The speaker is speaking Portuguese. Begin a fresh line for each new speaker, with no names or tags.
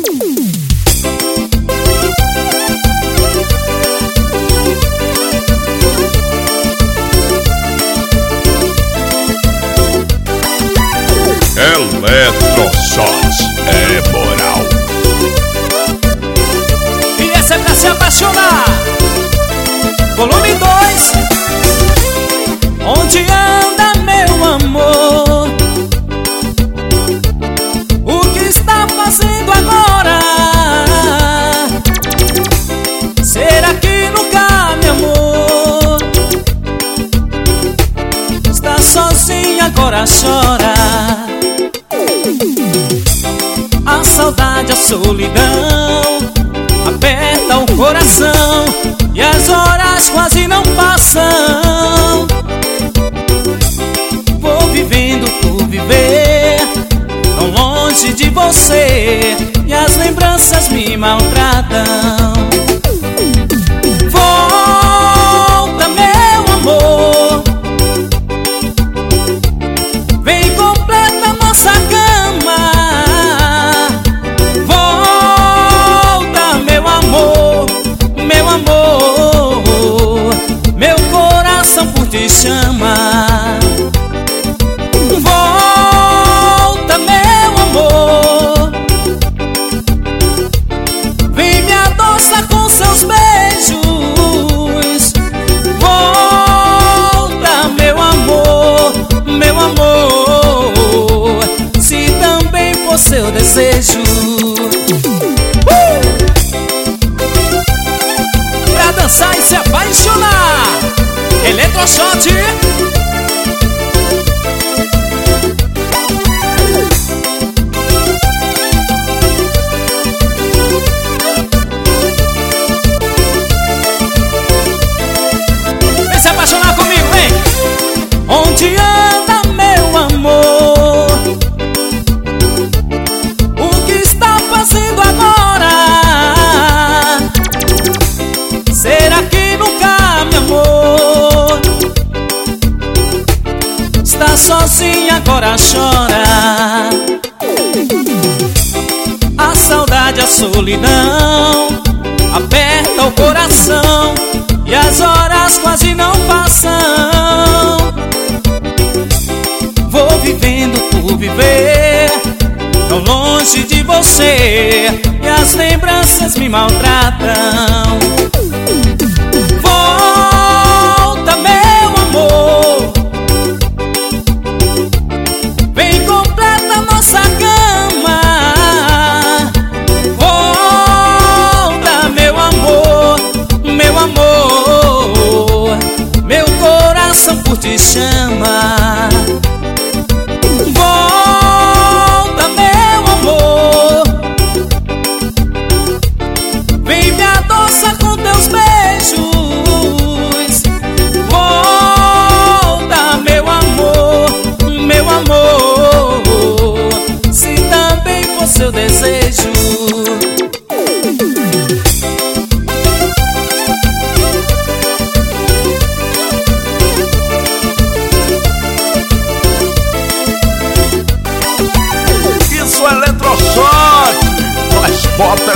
Eletroshot é moral.
E essa é pra se apaixonar. Volume 2. Onde anda meu amor? O que está fazendo agora? Será que nunca me amou? Está sozinha, agora chora. A saudade, a solidão aperta o coração e as horas quase não passam. Vou vivendo por viver, tão longe de você, e as lembranças me maltratam. Volta, meu amor, vem completa nossa cama. Volta, meu amor, meu amor, meu coração por ti chama. Volta, meu amor, vem me adoçar com seus beijos. Volta, meu amor, meu amor, se também for seu desejo. Pra dançar e se apaixonar, Eletroshot. Vem se apaixonar comigo, vem! Onde anda meu amor? O que está fazendo agora? Será que nunca me amou? Está sozinha, agora chora. A saudade, a solidão aperta o coração e as horas quase não passam. Vou vivendo por viver, tão longe de você, e as lembranças me maltratam. Volta, meu amor, vem completa nossa cama. Volta, meu amor, meu amor, meu coração por ti chama. Volta, meu amor, vem me adoçar com teus beijos. Volta, meu amor, meu amor, se também for seu desejo.
Isso é Eletroshot, nós bota